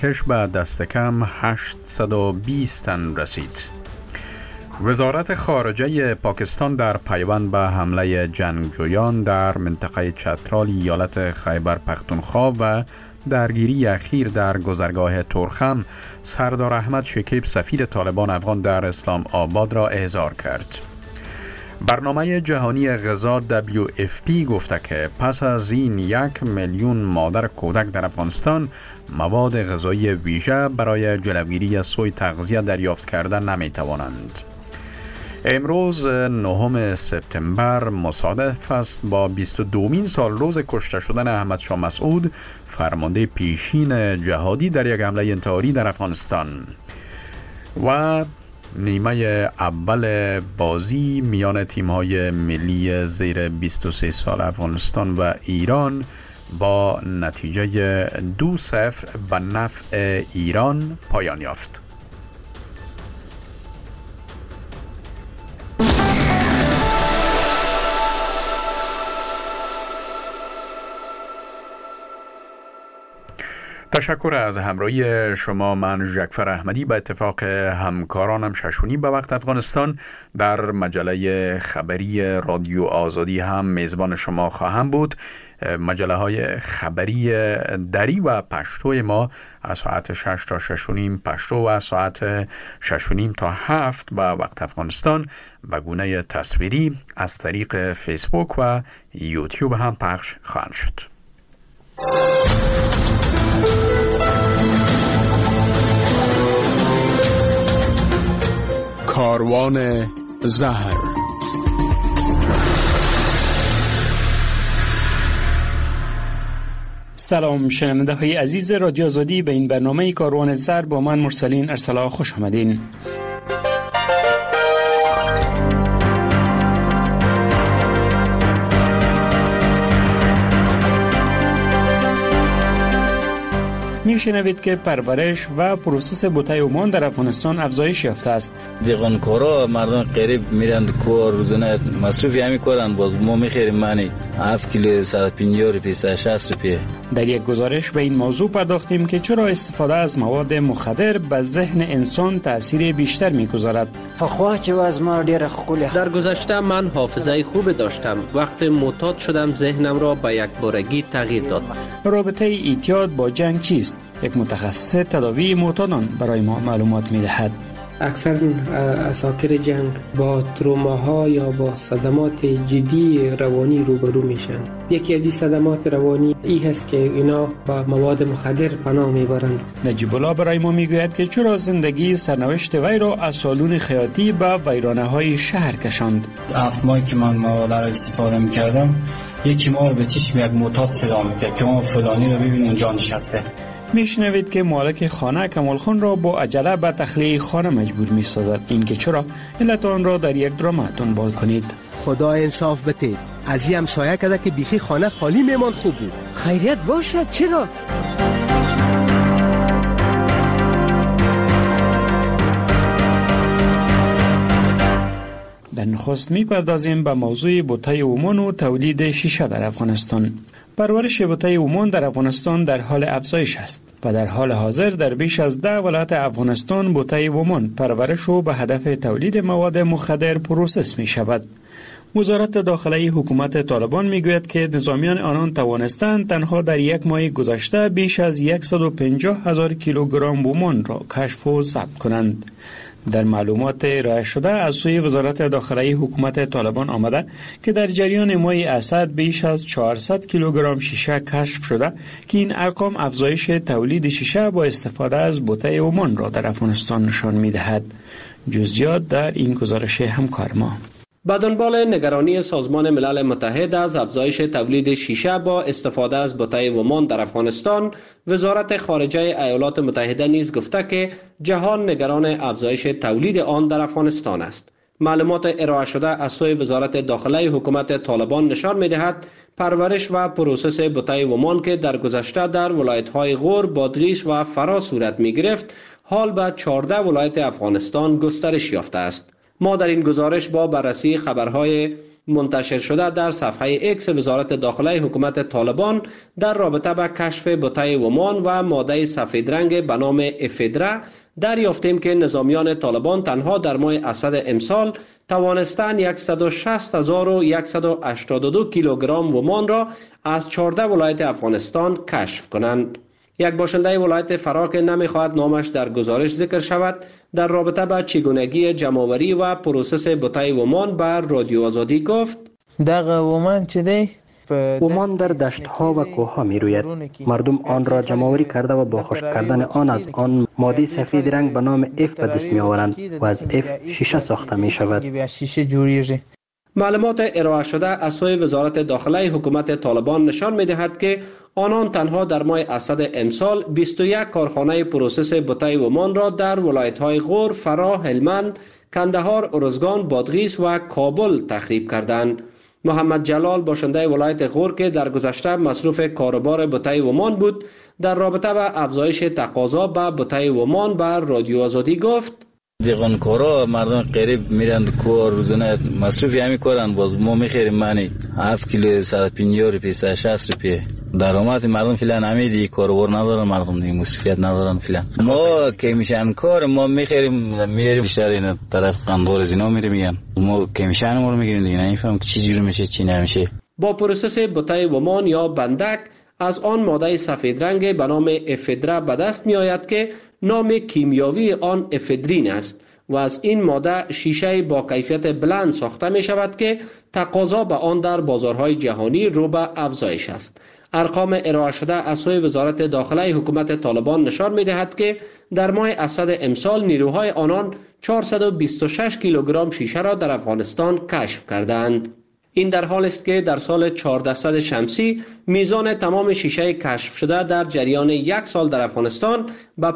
کش به دست کم 820 تن رسید. وزارت خارجه پاکستان در پیوند به حمله جنگجویان در منطقه چترال ایالت خیبر پختونخوا و درگیری اخیر در گذرگاه تورخم، سردار احمد شکیب سفیر طالبان افغان در اسلام آباد را احضار کرد. برنامه جهانی غذا WFP گفته که پس از این 1 میلیون مادر کودک در افغانستان مواد غذایی ویژه برای جلوگیری از سوء تغذیه دریافت کردن نمی توانند. امروز 9 سپتامبر مصادف است با 22مین سال روز کشته شدن احمد شاه مسعود، فرمانده پیشین جهادی در یک حمله انتحاری در افغانستان. و نیمه اول بازی میان تیم‌های ملی زیر 23 سال افغانستان و ایران با نتیجه 2-0 به نفع ایران پایان یافت. تشکر از همراهی شما. من ژکفر احمدی به اتفاق همکارانم ششونی به وقت افغانستان در مجله خبری رادیو آزادی هم میزبان شما خواهم بود. مجله های خبری دری و پشتو ما از ساعت 6 تا 6:30 پشتو و ساعت 6:30 تا 7 به وقت افغانستان به گونه تصویری از طریق فیسبوک و یوتیوب هم پخش خواهند شد. کاروان زهر. سلام شنونده های عزیز رادیو آزادی، به این برنامه کاروان زهر با من مرسلین ارسلا خوش آمدین. میشنوید که پرورش و پروسس بوته اومان در افغانستان افزایش یافته است. دیغانکارا مردم قریب میرند کو روزانه مصرفی همی کردن، باز ما میخریم معنی 7 کیلو 150 روپیه 160 روپیه. در یک گزارش به این موضوع پرداختیم که چرا استفاده از مواد مخدر به ذهن انسان تأثیر بیشتر میگذارد. در گذشته من حافظه خوب داشتم، وقتی معتاد شدم ذهنم را به یک بارگی تغییر داد. رابطه اعتیاد با جنگ چیست؟ یک متخصص تداوی معتادان برای ما معلومات می‌دهد. اکثر اساکر جنگ با تروماها یا با صدمات جدی روانی روبرو میشن. یکی از این صدمات روانی این هست که اینا با مواد مخدر پناه میبرند. نجیب الله برای ما میگوید که چرا زندگی سرنوشت وی را از سالون خیاطی به ویرانه‌های شهر کشاند. 7 ماهی که من مواد را استفاده میکردم، یکی ما رو به چشم یک معتاد صدا میکرد که ما فلانی رو ببین اونجا نشسته. میشنوید که مالک خانه کمال خان را با عجله به تخلیه خانه مجبور می‌سازد. این که چرا، علت آن را در یک درام دنبال کنید. خدا انصاف بده، از این همسایه کده که بیخی خانه خالی میمان خوب بود. خیریت باشد چرا؟ در نخست می‌پردازیم به موضوع بوته اومان و تولید شیشه در افغانستان. پرورش بوته اومان در افغانستان در حال افزایش است و در حال حاضر در بیش از 10 ولایت افغانستان بوته اومان پرورش و به هدف تولید مواد مخدر پروسس می شود. وزارت داخلی حکومت طالبان می گوید که نظامیان آنان توانستند تنها در یک ماه گذشته بیش از 150,000 کیلوگرم اومان را کشف و ضبط کنند. در معلومات ارائه شده از سوی وزارت داخلی حکومت طالبان آمده که در جریان ماه اسد بیش از 400 کیلوگرم شیشه کشف شده که این ارقام افزایش تولید شیشه با استفاده از بوته اومان را در افغانستان نشان می‌دهد. جزئیات در این گزارش همکار ما. به دنبال نگرانی سازمان ملل متحد از افزایش تولید شیشه با استفاده از بوته اومان در افغانستان، وزارت خارجه ایالات متحده نیز گفته که جهان نگران افزایش تولید آن در افغانستان است. معلومات ارائه شده از سوی وزارت داخلی حکومت طالبان نشان می‌دهد پرورش و پروسس بوته اومان که در گذشته در ولایت‌های غور، بادغیس و فرا صورت می‌گرفت، حال به 14 ولایت افغانستان گسترش یافته است. ما در این گزارش با بررسی خبرهای منتشر شده در صفحه اکس وزارت داخله حکومت طالبان در رابطه با کشف بوته ومان و ماده سفید رنگ به نام افدرا دریافتیم که نظامیان طالبان تنها در ماه اسد امسال توانستند 160,182 کیلوگرم ومان را از 14 ولایت افغانستان کشف کنند. یک باشنده ولایت فرا که نمیخواهد نامش در گزارش ذکر شود در رابطه با چگونگی جمع‌آوری و پروسس بوته ومان بر رادیو آزادی گفت: دغه ومان چه دی؟ ومان در دشت‌ها و کوه‌ها می‌روید. مردم آن را جمع‌آوری کرده و با خشک کردن آن از آن ماده سفید رنگ به نام اف به دست می‌آورند و از اف شیشه ساخته می‌شود. معلومات ارائه شده از سوی وزارت داخله حکومت طالبان نشان می‌دهد که آنان تنها در ماه اسد امسال 21 کارخانه پروسس بوته ومان را در ولایت‌های غور، فرا، هلمند، کندهار، ارزگان، بادغیس و کابل تخریب کردند. محمد جلال باشنده ولایت غور که در گذشته مصروف کاروبار بوته ومان بود در رابطه با افزایش تقاضا به بوته ومان بر رادیو آزادی گفت: دیغانکارا مردم قریب میرند کار روزانه مصروفی همی کارن، باز ما میخیریم منی 7 کیلو 150 روپیه 160 روپیه درآمد مردم فعلا همین کاروبار ندارن، مردم دیگه مصرفیت ندارن فعلا. ما که میشن کار ما میخیریم میریم بیشتر این طرف قندور از اینا میریم، ما که میشن ما رو میگیریم دیگه نمیفهم که چی جوری میشه چی نمیشه. با پروسس بوته ومان یا بندک از آن ماده سفید رنگ به نام افدرا به دست می آید که نام کیمیاوی آن افدرین است و از این ماده شیشه با کیفیت بلند ساخته می شود که تقاضا به آن در بازارهای جهانی رو به افزایش است. ارقام ارائه شده از سوی وزارت داخله حکومت طالبان نشان می دهد که در ماه اسد امسال نیروهای آنان 426 کیلوگرم شیشه را در افغانستان کشف کردند. این در حال است که در سال 1400 شمسی میزان تمام شیشه کشف شده در جریان یک سال در افغانستان به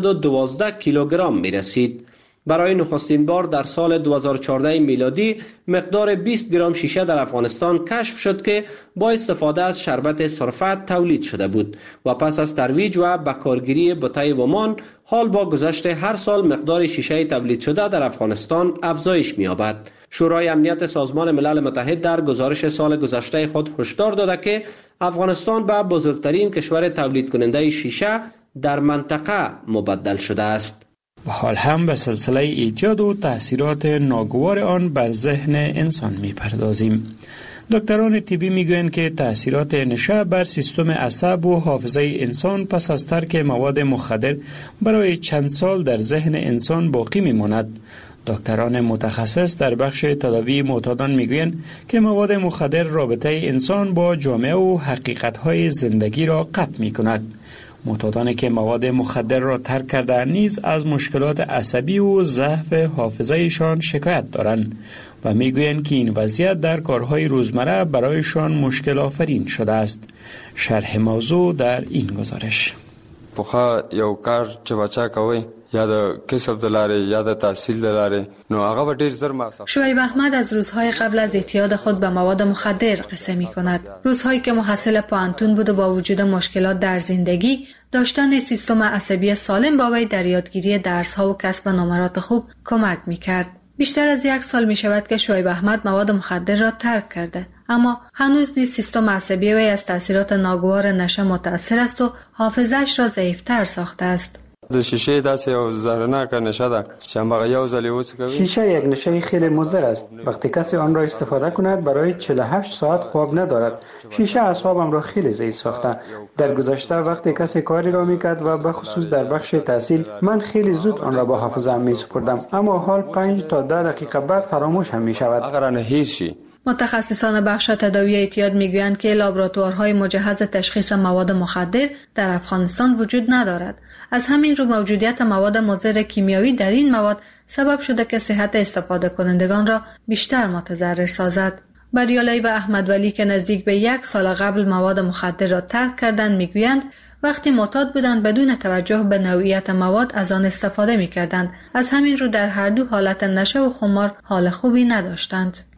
512 کیلوگرم می رسید. برای نخستین بار در سال 2014 میلادی مقدار 20 گرم شیشه در افغانستان کشف شد که با استفاده از شربت سرفت تولید شده بود و پس از ترویج و بکارگیری بوته ومان حال با گذشت هر سال مقدار شیشه تولید شده در افغانستان افزایش می‌یابد. شورای امنیت سازمان ملل متحد در گزارش سال گذشته خود هشدار داده که افغانستان به بزرگترین کشور تولید کننده شیشه در منطقه مبدل شده است. و حال هم به سلسله اعتیاد و تأثیرات ناگوار آن بر ذهن انسان می پردازیم. دکتران طبی می گویند که تأثیرات نشه بر سیستم عصب و حافظه انسان پس از ترک مواد مخدر برای چند سال در ذهن انسان باقی می ماند. دکتران متخصص در بخش تداوی معتادان می گویند که مواد مخدر رابطه انسان با جامعه و حقیقت‌های زندگی را قطع می کند. معتادانی که مواد مخدر را ترک کرده نیز از مشکلات عصبی و ضعف حافظه‌شان شکایت دارند و میگویند که این وضعیت در کارهای روزمره برایشان مشکل آفرین شده است. شرح موضوع در این گزارش. پخوا یو کار چې بچا کوي یا د کسب دلاره یا د تحصیل دلاره نو هغه ډیر زر مصرف. شعیب احمد از روزهای قبل از اعتیاد خود به مواد مخدر قصه می کند. روزهایی که محصل پانتون بود و با وجود مشکلات در زندگی داشتن سیستم عصبی سالم با وی در یادگیری درس‌ها و کسب نمرات خوب کمک می کرد. بیشتر از 1 سال می شود که شعیب احمد مواد مخدر را ترک کرده، اما هنوز نیز سیستم عصبی وی از تاثیرات ناگوار نشه متاثر است و حافظه‌اش را ضعیف‌تر ساخته است. د شیشه داسې یو زهرناکه نشه ده چې همغه یو ځل یې وڅکوي. شیشه یک نشه خیلی مضر است. وقتی کسی آن را استفاده کند برای 48 ساعت خواب ندارد. شیشه اعصابم را خیلی ضعیف ساخته. در گذشته وقتی کسی کاری را میکرد و به خصوص در بخش تحصیل من خیلی زود آن را با حافظه‌ام میسپردم، اما حال 5 تا 10 دقیقه بعد فراموش هم میشود. اگر نه هیچی. متخصصان بخش تداوی اعتیاد میگویند که لابراتوارهای مجهز تشخیص مواد مخدر در افغانستان وجود ندارد. از همین رو موجودیت مواد مضر کیمیایی در این مواد سبب شده که صحت استفاده کنندگان را بیشتر متضرر سازد. بریالی و احمد ولی که نزدیک به 1 سال قبل مواد مخدر را ترک کردند میگویند وقتی معتاد بودند بدون توجه به نوعیت مواد از آن استفاده میکردند. از همین رو در هر دو حالت نشه و خمار حال خوبی نداشتند.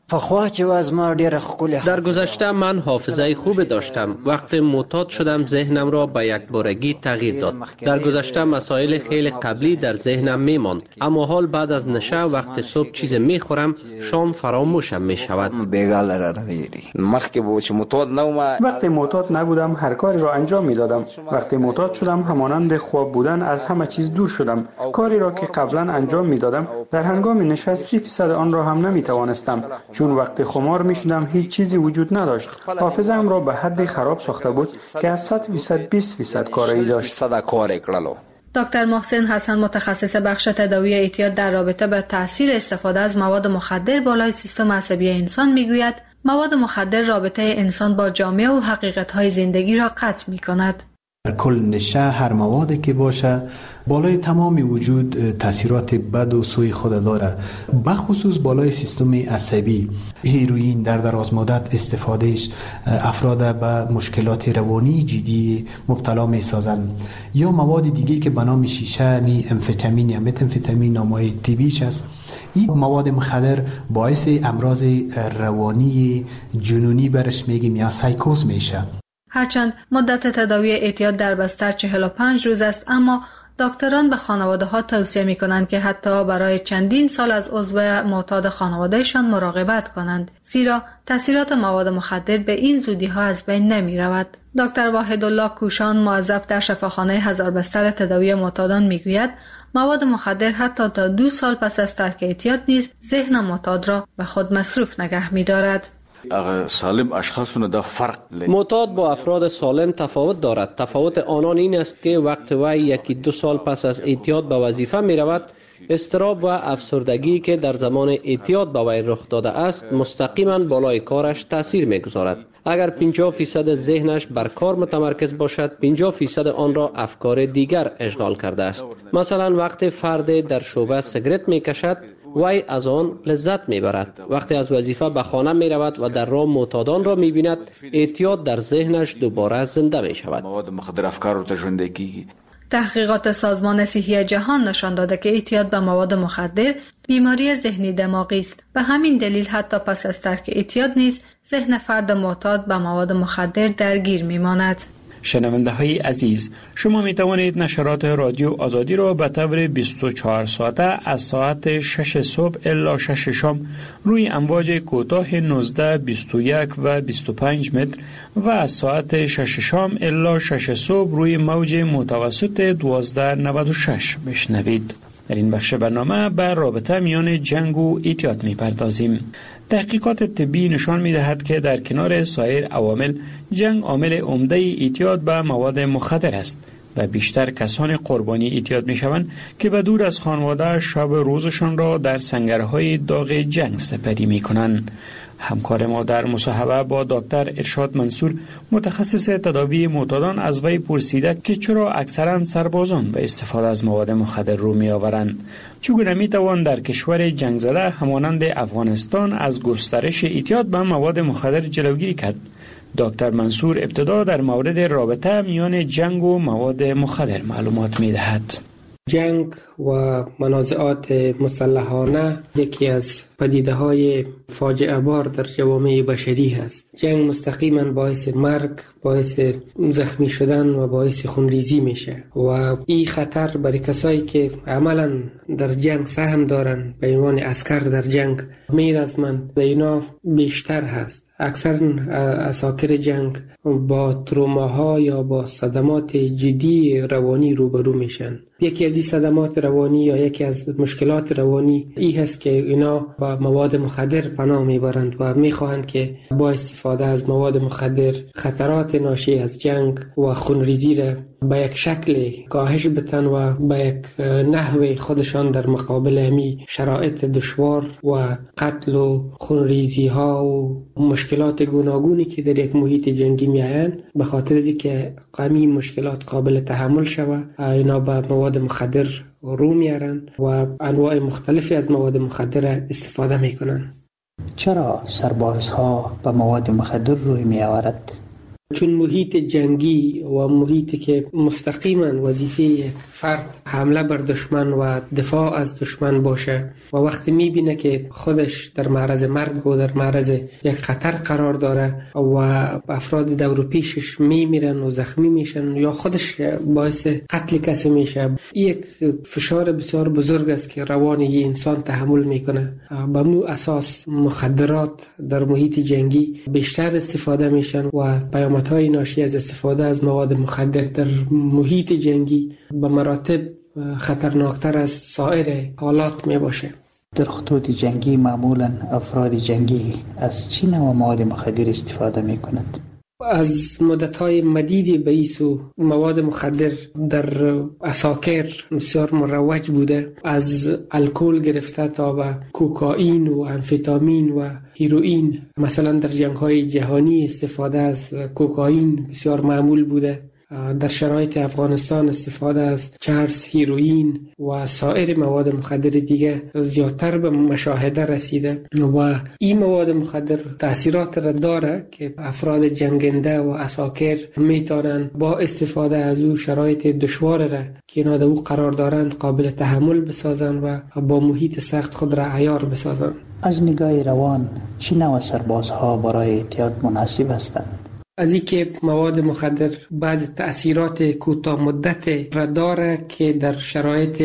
در گذشته من حافظه خوب داشتم. وقتی معتاد شدم ذهنم را به یک بارگی تغییر داد. در گذشته مسائل خیلی قبلی در ذهنم میماند، اما حال بعد از نشه وقتی صبح چیز میخورم شام فراموشم میشود. وقتی معتاد نبودم هر کاری را انجام میدادم. وقتی معتاد شدم همانند خواب بودن از همه چیز دور شدم. کاری را که قبلا انجام میدادم در هنگام نشه 30% آن را هم نمیتوانستم، چون وقتی خمار میشدم هیچ چیزی وجود نداشت. حافظه‌ام را به حد خراب ساخته بود که از 100% 20% کاری داشت. دکتر محسن حسن متخصص بخش تداوی اعتیاد در رابطه با تاثیر استفاده از مواد مخدر بالای سیستم عصبی انسان میگوید مواد مخدر رابطه انسان با جامعه و حقیقت‌های زندگی را قطع می‌کند. کل نشه هر موادی که باشه بالای تمام وجود تاثیرات بد و سوی خود داره، بخصوص بالای سیستم عصبی. هیروئین در دراز مدت استفادهش افراد به مشکلات روانی جدی مبتلا می سازند. یا مواد دیگه که به نام شیشه، امفتامین یا متامفتامین نامای طبیش است. این مواد مخدر باعث امراض روانی جنونی برش میگیم یا سایکوز میشه. هرچند مدت تداوی اعتیاد در بستر 45 روز است، اما دکتران به خانواده ها توصیه می کنند که حتی برای چندین سال از عضو معتاد خانوادهشان مراقبت کنند، زیرا تاثیرات مواد مخدر به این زودی ها از بین نمی رود. دکتر واحدالله کوشان موظف در شفاخانه 1000 بستر تداوی معتادان می گوید مواد مخدر حتی تا 2 سال پس از ترک اعتیاد نیز ذهن معتاد را به خود مصروف نگه می دارد. معتاد با افراد سالم تفاوت دارد. تفاوت آنان این است که وقت وی 1-2 سال پس از اعتیاد به وظیفه می رود، اضطراب و افسردگی که در زمان اعتیاد به وی رخ داده است مستقیما بالای کارش تاثیر می گذارد. اگر 50% ذهنش بر کار متمرکز باشد، 50% آن را افکار دیگر اشغال کرده است. مثلا وقتی فرد در شعبه سیگرت می کشد، وی از آن لذت می برد. وقتی از وظیفه به خانه می رود و در راه معتادان را می بیند، اعتیاد در ذهنش دوباره زنده می شود. تحقیقات سازمان صحی جهان نشان داده که اعتیاد به مواد مخدر بیماری ذهنی دماغی است. به همین دلیل حتی پس از ترک اعتیاد نیز ذهن فرد معتاد به مواد مخدر درگیر می ماند. شنونده های عزیز، شما می توانید نشرات رادیو آزادی را به طور 24 ساعته از ساعت 6 صبح الی 6 شام روی امواج کوتاه 19، 21 و 25 متر و از ساعت 6 شام الی 6 صبح روی موج متوسط 1296 بشنوید. در این بخش برنامه به رابطه میان جنگ و اعتیاد می‌پردازیم. تحقیقات طبی نشان می‌دهد که در کنار سایر عوامل جنگ عامل عمده اعتیاد به مواد مخدر است و بیشتر کسان قربانی اعتیاد می‌شوند که به دور از خانواده شب روزشان را در سنگرهای داغ جنگ سپری می‌کنند. همکار ما در مصاحبه با دکتر ارشاد منصور متخصص تداوی معتادان از وی پرسیده که چرا اکثرا سربازان به استفاده از مواد مخدر رو می آورند. چگونه می توان در کشور جنگ زده همانند افغانستان از گسترش اعتیاد به مواد مخدر جلوگیری کرد؟ دکتر منصور ابتدا در مورد رابطه میان جنگ و مواد مخدر معلومات می دهد. جنگ و منازعات مسلحانه یکی از پدیده‌های فاجعه بار در جوامع بشری است. جنگ مستقیما باعث مرگ، باعث زخمی شدن و باعث خونریزی میشه و این خطر برای کسایی که عملا در جنگ سهم دارن به عنوان عسکر در جنگ میرزمند و اینا بیشتر هست. اکثر اساکر جنگ با تروماها یا با صدمات جدی روانی روبرو میشن. یکی از این صدمات روانی یا یکی از مشکلات روانی این هست که اینا با مواد مخدر پناه میبرند و میخواهند که با استفاده از مواد مخدر خطرات ناشی از جنگ و خونریزی را به یک شکل کاهش بتن و به یک نحو خودشان در مقابل همی شرایط دشوار و قتل و خونریزی ها و مشکلات گوناگونی که در یک محیط جنگی میآیند به خاطر از اینکه همین مشکلات قابل تحمل شوه اینا به مواد مخدر رو میارن و انواع مختلفی از مواد مخدر استفاده میکنن. چرا سربازها به مواد مخدر روی میآورد؟ چون محیط جنگی و محیطی که مستقیما وظیفه یک فرد حمله بر دشمن و دفاع از دشمن باشه و وقتی میبینه که خودش در معرض مرگ و در معرض یک خطر قرار داره و افراد دور و پیشش میمیرن و زخمی میشن یا خودش باعث قتل کسی میشه، یک فشار بسیار بزرگ است که روان یه انسان تحمل میکنه. به مو اساس مخدرات در محیط جنگی بیشتر استفاده میشن و پیامدهای ناشی از استفاده از مواد مخدر در محیط جنگی به مراتب خطرناکتر از سایر حالات می باشه. در خطوط جنگی معمولا افراد جنگی از چه نوع مواد مخدر استفاده می کنند؟ از مدت‌های مدیدی به ایسو مواد مخدر در عساکر بسیار مروج بوده، از الکل گرفته تا به کوکائین و امفتامین و هیروئین. مثلا در جنگ‌های جهانی استفاده از کوکائین بسیار معمول بوده. در شرایط افغانستان استفاده از چرس، هیروئین و سایر مواد مخدر دیگه زیادتر به مشاهده رسیده و این مواد مخدر تأثیرات را داره که افراد جنگنده و عساکر میتونن با استفاده از او شرایط دشوار را که اینا در او قرار دارند قابل تحمل بسازن و با محیط سخت خود را عیار بسازن. از نگاه روان چه نوع سربازها برای اعتیاد مناسب هستند؟ از این که مواد مخدر بعض تأثیرات کوتاه مدت را داره که در شرایط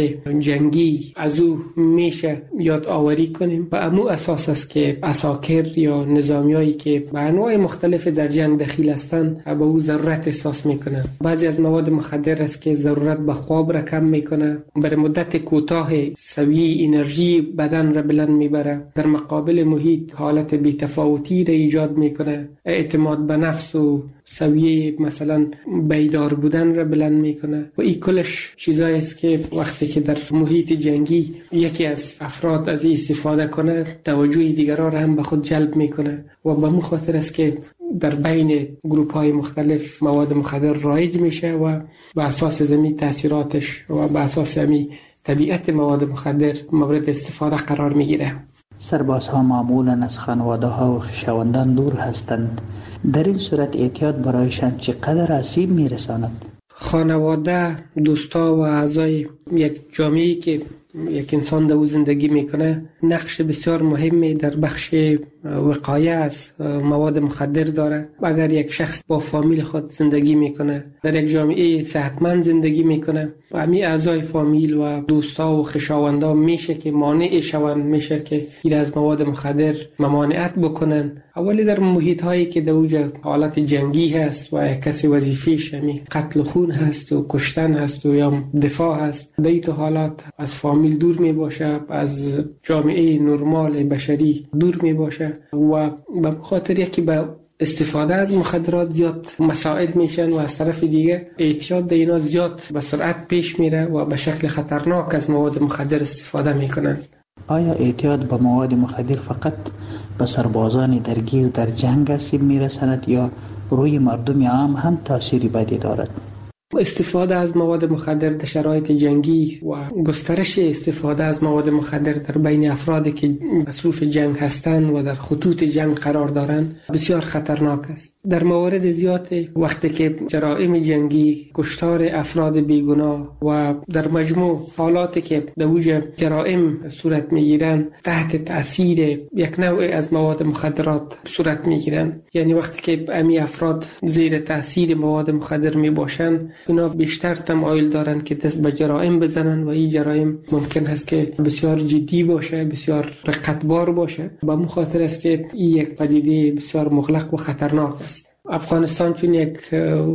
جنگی از او میشه یاد آوری کنیم. و امو اساس است که عساکر یا نظامیایی که به انواع مختلف در جنگ دخیل هستند به او ضرورت احساس میکنن. بعضی از مواد مخدر است که ضرورت به خواب را کم میکنه، برای مدت کوتاه سویه انرژی بدن را بلند میبره، در مقابل محیط حالت بی‌تفاوتی را ایجاد میکنه، اعتماد به نفس و سویه مثلا بیدار بودن را بلند میکنه. و این کلش چیزایی است که وقتی که در محیط جنگی یکی از افراد از این استفاده کنه توجه دیگران را هم به خود جلب میکنه و به مو خاطر است که در بین گروپ های مختلف مواد مخدر رایج میشه و به اساس زمین تاثیراتش و به اساس زمین طبیعت مواد مخدر مورد استفاده قرار میگیره. سربازها معمولا از خانواده ها و خویشاوندان دور هستند. در این صورت اعتیاد برایشان چقدر آسیب میرساند؟ خانواده، دوستا و اعضای یک جامعه‌ای که یک انسان در او زندگی میکنه نقش بسیار مهمی در بخش وقایه از مواد مخدر داره. اگر یک شخص با فامیل خود زندگی میکنه، در یک جامعه صحتمند زندگی میکنه، و همین اعضای فامیل و دوستا و خویشاوندا میشه که مانع شوند، میشه که این از مواد مخدر ممانعت بکنن. اولی در محیط هایی که در اوجه حالت جنگی هست و کسی وظیفه‌اش قتل و خون هست و کشتن هست و یا دفاع هست، در این حالات از فامیل دور می باشه، از جامعه نرمال بشری دور می باشه و به خاطر یکی به استفاده از مخدرات زیاد مساعد میشن و از طرف دیگه اعتیاد در اینا زیاد به سرعت پیش میره و به شکل خطرناک از مواد مخدر استفاده میکنن. آیا اعتیاد به مواد مخدر فقط به سربازان درگیر در جنگ آسیب میرساند یا روی مردم عام هم تأثیری بدی دارد؟ استفاده از مواد مخدر در شرایط جنگی و گسترش استفاده از مواد مخدر در بین افرادی که مصروف جنگ هستند و در خطوط جنگ قرار دارند بسیار خطرناک است. در موارد زیاد وقتی که جرائم جنگی، کشتار افراد بیگناه و در مجموع حالاتی که در اوج جرائم صورت میگیرن تحت تأثیر یک نوع از مواد مخدرات صورت میگیرن، یعنی وقتی که امی افراد زیر تأثیر مواد مخدر می باشند اونا بیشتر تمایل دارن که دست به جرائم بزنن و این جرائم ممکن هست که بسیار جدی باشه، بسیار رقتبار باشه. به این خاطر است که این یک پدیده بسیار مغلق و خطرناک است. افغانستان چون یک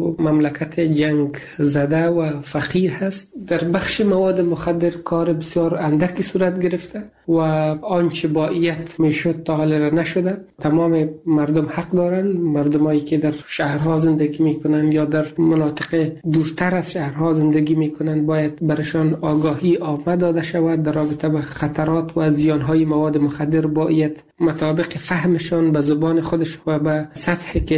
مملکت جنگ زده و فقیر هست، در بخش مواد مخدر کار بسیار اندکی صورت گرفته و آنچه باید میشد تا حال را نشده. تمام مردم حق دارن، مردمایی که در شهرها زندگی میکنن یا در مناطق دورتر از شهرها زندگی میکنن باید برشان آگاهی عامه داده شود در رابطه با خطرات و زیانهای مواد مخدر. باید مطابق فهمشان به زبان خودش و به سطحی که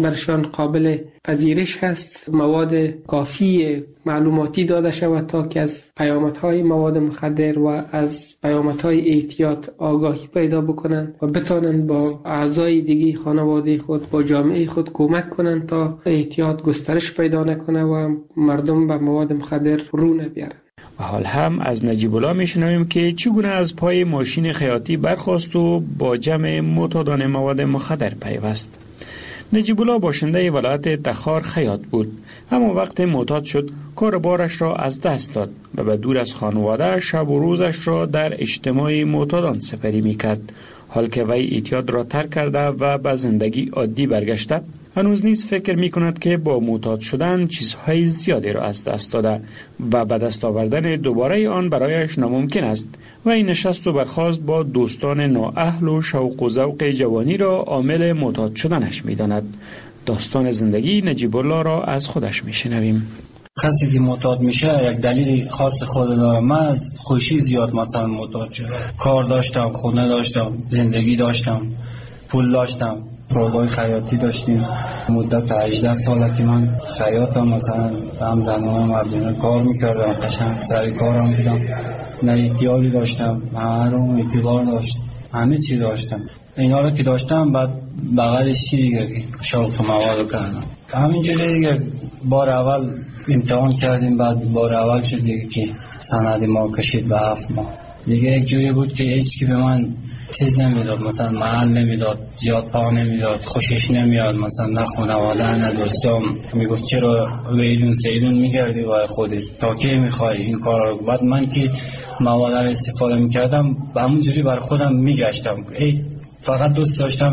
برشان قابل پذیرش هست. مواد کافی معلوماتی داده شود تا که از پیامدهای مواد مخدر و از پیامدهای احتیاط آگاهی پیدا بکنند و بتانند با اعضای دیگه خانواده خود، با جامعه خود کمک کنند تا احتیاط گسترش پیدا نکنه و مردم به مواد مخدر رو نبیارند. و حال هم از نجیب الله میشنویم که چگونه از پای ماشین خیاطی برخاست و با جمع معتادان مواد مخدر پیوست. نجیب الله باشنده ولایت تخار خیاط بود، اما وقت معتاد شد کار بارش را از دست داد و به دور از خانواده شب و روزش را در اجتماع معتادان سپری میکرد. حال که وی اعتیاد را ترک کرده و به زندگی عادی برگشته، هنوز نیز فکر می کند که با معتاد شدن چیزهای زیادی را از دست داده و به دست آوردن دوباره آن برایش ناممکن است و این نشست و برخاست با دوستان نااهل و شوق و ذوق جوانی را عامل معتاد شدنش می داند. داستان زندگی نجیب الله را از خودش می شنویم. کسی که معتاد میشه یک دلیل خاص خود داره. من از خوشی زیاد مثلا معتاد شدم. کار داشتم، خونه داشتم، زندگی داشتم، پول داشتم، کارگاه خیاطی داشتیم. مدت 18 ساله که من خیاطم، مثلا هم زنان مردونه کار میکردم، قشنگ سر کارم بودم، نه احتیاجی داشتم، هر اون اعتبار داشت، همه چی داشتم. اینا رو که داشتم بعد بغلش چی دیگه شوق مواد کردم. همینجوری دیگه بار اول امتحان کردیم، بعد بار اول شد دیگه که سند ما کشید به 7 ماه. دیگه یک جوری بود که هیچ کی به من چیز نمیداد، مثلا محل نمیداد، زیاد پا نمیداد، خوشش نمیاد، مثلا نه خانواده نه دوستام. میگفت چرا ویلون سیلون میگردی برای خودت، تا کی میخوای این کارا رو؟ بعد من که مواد رو استفاده میکردم همونجوری بر خودم میگشتم، فقط دوست داشتم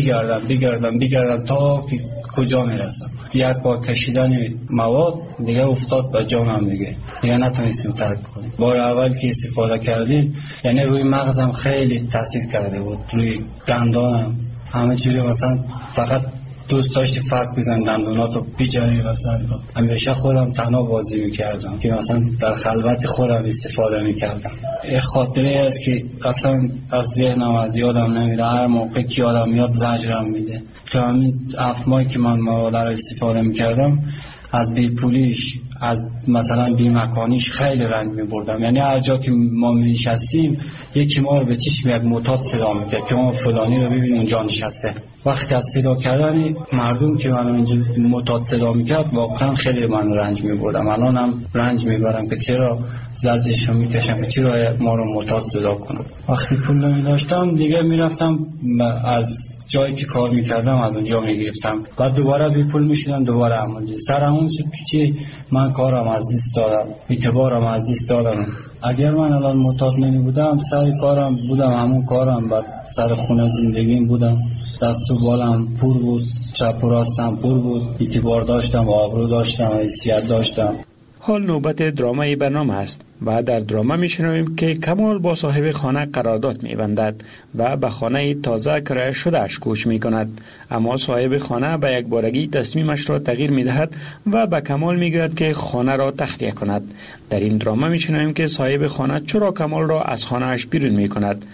بگردم تا که کجا میرسم. یک بار کشیدن مواد دیگه افتاد به جانم، دیگه نتونستم ترک کنم. بار اول که استفاده کردیم یعنی روی مغزم خیلی تاثیر کرده بود، روی دندانم همه جوری، مثلا فقط دوست داشتی فرق بزن دندوناتو بیجایی. مثلا همیشه خودم تنها بازی میکردم که مثلا در خلوت خودم استفاده میکردم. یه خاطره است که اصلا از ذهنم از یادم نمیره، هر موقع که یادم میاد زجرم میده. که همین 7 ماهی که من مواد رو استفاده میکردم، از بیپولیش، از مثلا بیمکانیش خیلی رنج میبردم. یعنی هر جا که ما میشستیم یکی ما رو به چشم یک معتاد صدا میکرد که ما فلانی رو ببین اونجا نشسته. وقتی از صدا کردن مردم که منو اینجا معتاد صدا میکرد واقعا خیلی من رنج میبردم. الان هم رنج میبرم که چرا زجرشو میکشم که چرا ما رو معتاد صدا کنم. وقتی پول نمیداشتم دیگه میرفتم از جایی که کار میکردم از اونجا میگرفتم، بعد دوباره بی پول میشدم، دوباره همونجا سر همون شد که چی من کارم از دست دادم، اعتبارم از دست دادم. اگر من الان معتاد نمی بودم سر کارم بودم، همون کارم، بعد سر خونه زندگیم بودم، دست و بالم پر بود، چپ و راستم پر بود، اعتبار داشتم، آبرو داشتم، حیثیت داشتم. حال نوبت درامای برنامه است و در دراما میشنویم که کمال با صاحب خانه قرارداد میبندد و به خانه تازه کرایه شدهش کوچ میکند، اما صاحب خانه به یک بارگی تصمیمش را تغییر میدهد و به کمال میگوید که خانه را تخلیه کند. در این دراما میشنویم که صاحب خانه چرا کمال را از خانهش بیرون میکند.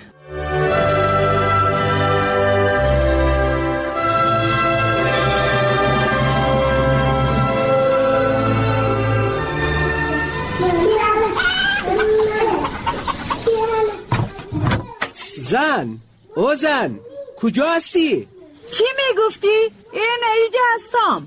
زن کجا هستی؟ چی میگفتی؟ اینجا هستم.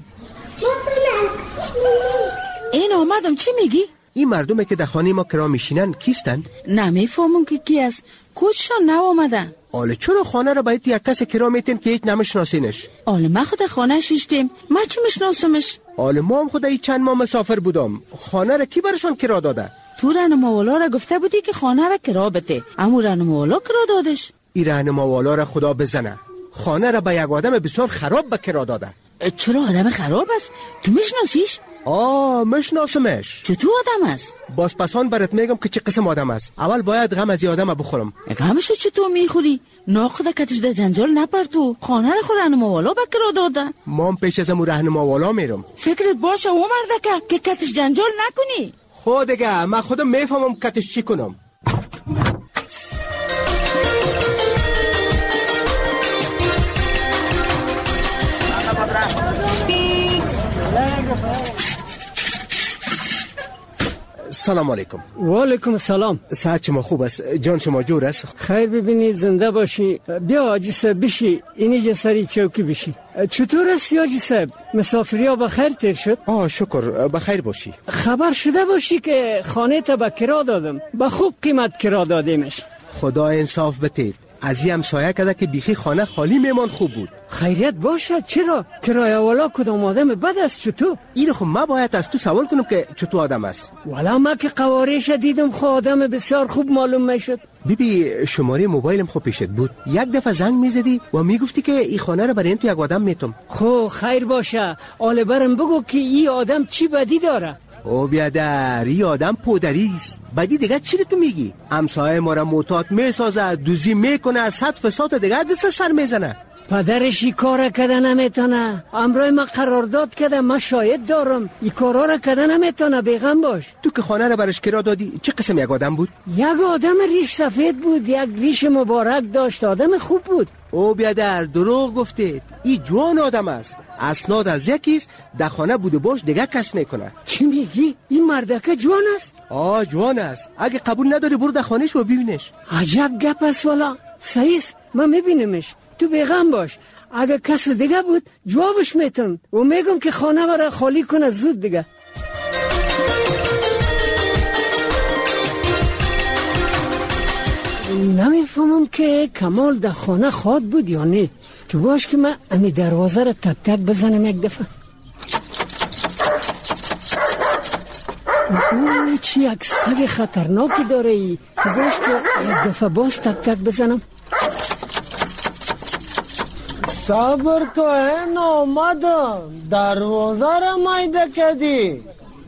این آمدم. چی میگی؟ این مردمه که در خانه ما کرا میشینن کیستن؟ نمیفهمم که کی است. کجشان نو آمدن؟ آله چرا خانه را باید یک کس کرا میتیم که هیچ نمیشناسینش؟ آله ما خود خانه شیشتیم، ما چی میشناسمش؟ آله ما هم خود ای چند ماه مسافر بودم، خانه را کی برشان کرا داده؟ تو رهنماوالا را گفته بودی که خانه را کرا بده، اما رهنماوالا کرا دادش. این رهنماوالا را خدا بزنه، خانه را به یک آدم بسیار خراب به کرا داده. چرا آدم خراب است؟ تو میشناسیش؟ میشناسمش. چطور آدم است؟ باز پسان برات میگم که چه قسم آدم است. اول باید غم از این آدم بخورم. غمشو چطور میخوری؟ ناخدا کتش در جنجال نپر تو. خانه را خود رهنماوالا به کرا داده. ما هم پیش از امو رهنماوالا میرم. فکرت باشه او مردکه که کتش جنجال نکنی. خود دیگه من خودم میفهمم کتش چی کنم. سلام علیکم. و علیکم السلام. صحت شما خوب است؟ جان شما جور است؟ خیر ببینی، زنده باشی. بیا حاجی صاحب بشی، اینجا سری چوکی بشی. چطور است حاجی صاحب؟ مسافری ها بخیر تیر شد؟ شکر، بخیر باشی. خبر شده باشی که خانه تا به کرا دادم، به خوب قیمت کرا دادیمش. خدا انصاف بده. از این همسایه کده که بیخی خانه خالی میمان خوب بود. خیریت باشد. چرا؟ کرایه والا کدام آدم بد است چطور؟ این خب من باید از تو سوال کنم که چطور آدم است. والا من که قوارش دیدم خود آدم بسیار خوب معلوم میشد. بیبی شماره موبایلم خوب پیشت بود، یک دفعه زنگ میزدی و میگفتی که این خانه رو برای این تو یک آدم میتم. خب خیر باشه، آله برم بگو که این آدم چی بدی داره. او بیادر، این آدم پودری است. بدی دیگه چی تو میگی؟ همسایه ما را معتاد میسازه، دوزی میکنه، 100 فساد دیگه دست سر میزنه. پدرش این کار کده نمیتونه. امروز ما قرارداد کده، من شاهد دارم. این کارا را کده نمیتونه، بیغم باش. تو که خانه را برش کرا دادی چه قسم یک آدم بود؟ یک آدم ریش سفید بود، یک ریش مبارک داشت، آدم خوب بود. او بیادر دروغ گفتید. این جوان آدم است. اسناد از یکیست، در خانه بوده باش دیگه کس میکنه. چی میگی؟ این مردکه جوان است؟ جوان است. اگه قبول نداری برو در خانهش و ببینش. عجب گپ است والا. صحیح است، من میبینمش. تو بیغم باش. اگه کس دیگه بود جوابش میتم و میگم که خانه برای خالی کنه زود دیگه. نمیفهمم که کمال در خانه خواد بود یا نه. تو باش که من امی دروازه را تک تک بزنم یک دفعه. چی یک سگ خطرناکی داره ای. تو باش که یک دفعه باز تک تک بزنم. صبر کن، آمدم. دروازه را مایده کردی.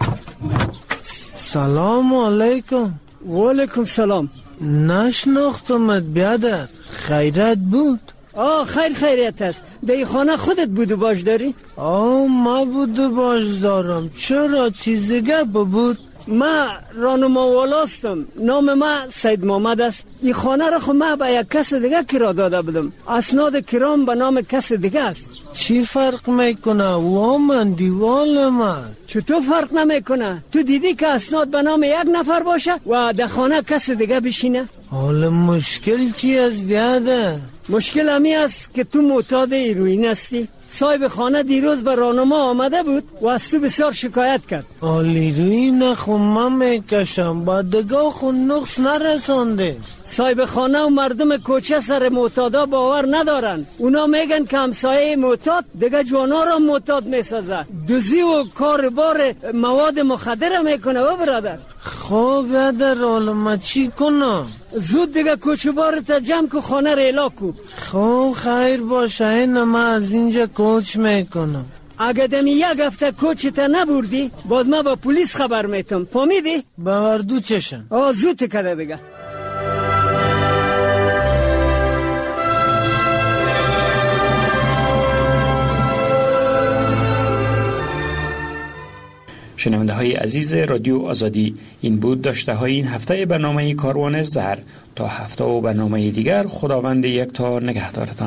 سلام علیکم. و علیکم سلام. نشناختمت بیادر، خیرت بود؟ خیریت است. در خانه خودت بود و باش داری؟ ما بود و باش دارم. چرا چیز دیگه بود؟ ما رانما والاستم. نام ما سید محمد است. این خانه را خود ما به یک کس دیگه کرا داده بودم. اسناد کرام به نام کس دیگه است. چی فرق میکنه؟ و من دیوال من. چطور فرق نمیکنه؟ تو دیدی که اسناد به نام یک نفر باشه و در خانه کس دیگه بشینه؟ حالا مشکل چی است بیاده؟ مشکل همی است که تو معتاد هیروئین هستی. صاحب خانه دیروز به راهنما آمده بود و از تو بسیار شکایت کرد. هیروئین خو من میکشم، با دگاه خو نقص نرسانده. صاحب خانه و مردم کوچه سر معتادا باور ندارن. اونا میگن که همسایه معتاد دیگه جوانا را معتاد میسازه. دوزی و کار بار مواد مخدر میکنه و برادر. خب بیادر حالا ما چی کنم؟ زود دیگه کوچه بارت جمع که خانه را الا کو. خب خیر باشه، این ما از اینجا کوچ میکنم. اگه دمی یک هفته کوچت نبردی باز ما با پلیس خبر میتم. فهمیدی؟ باوردو چشم. زود کده دیگه. شنونده های عزیز رادیو آزادی، این بود داشته های این هفته برنامه کاروان زهر. تا هفته و برنامه دیگر خداوند یکتا نگهدارتان.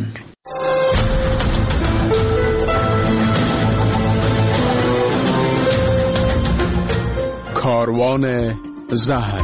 کاروان زهر.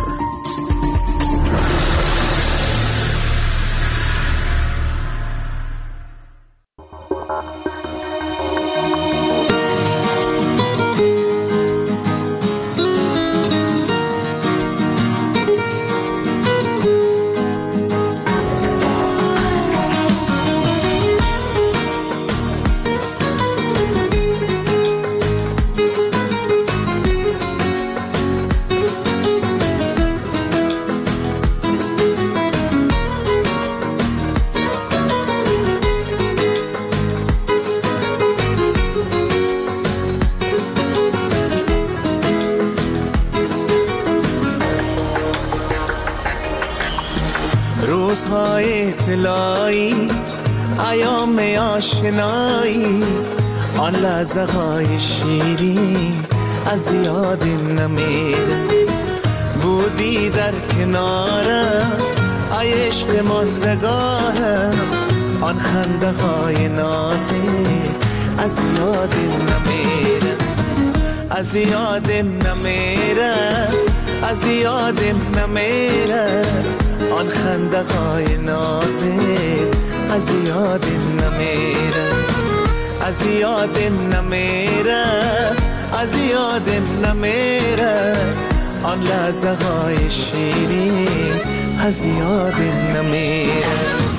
روزهای طلایی، ایام آشنایی، آن لحظه های شیرین از یاد نمیره. بودی در کنارم، ای عشق ماندگارم، آن خنده های نازک از یاد نمیره، از یادم نمیره. از یادم نمیره آن خنده های نازک از یادم نمیره از یادم نمیره از یادم نمیره آن لحظه های شیرین از یادم نمیره